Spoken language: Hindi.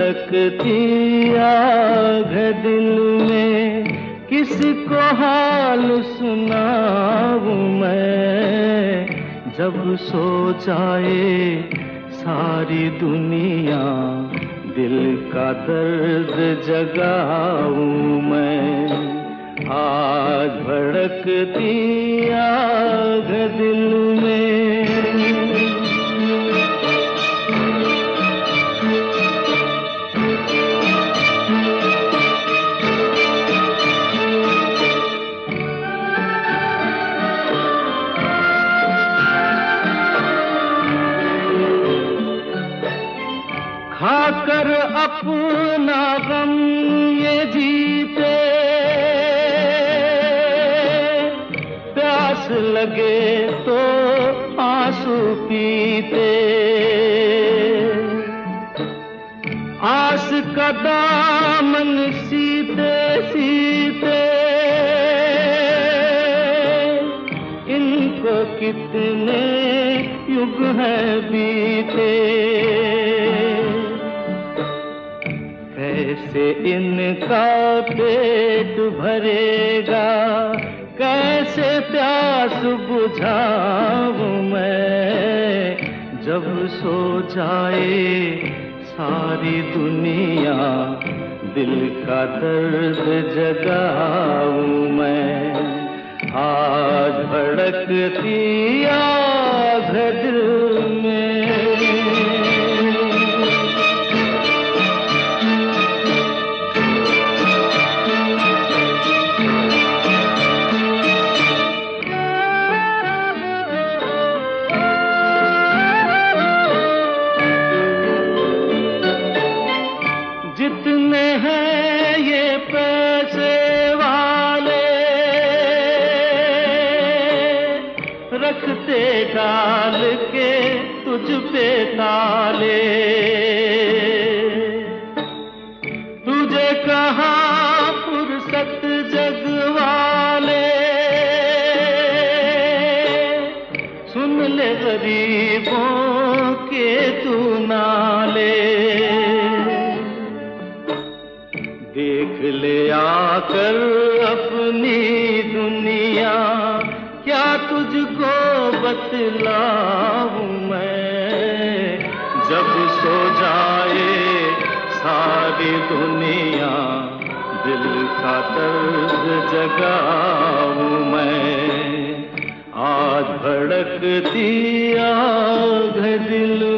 भड़कती आग दिल में, किसको हाल सुनाऊं मैं। जब सो जाए सारी दुनिया, दिल का दर्द जगाऊं मैं। आज भड़कती आग दिल में। खाकर अपना गम ये जीते, प्यास लगे तो आंसू पीते। आस का दामन सीते सीते, इनको कितने युग हैं बीते। कैसे इनका पेट भरेगा, कैसे प्यास बुझाऊं मैं। जब सो जाए सारी दुनिया, दिल का दर्द जगाऊं मैं। आज भड़कती आग दिल में। जितने हैं ये पैसे वाले, रखते डाल के तुझ पे ताले। तुझे कहाँ फुर्सत जग वाले, सुन ले गरीबों के तू नाले। देख ले आकर अपनी दुनिया, क्या तुझको बतलाऊं मैं। जब सो जाए सारी दुनिया, दिल का दर्द जगाऊं मैं। आज भड़कती आग दिल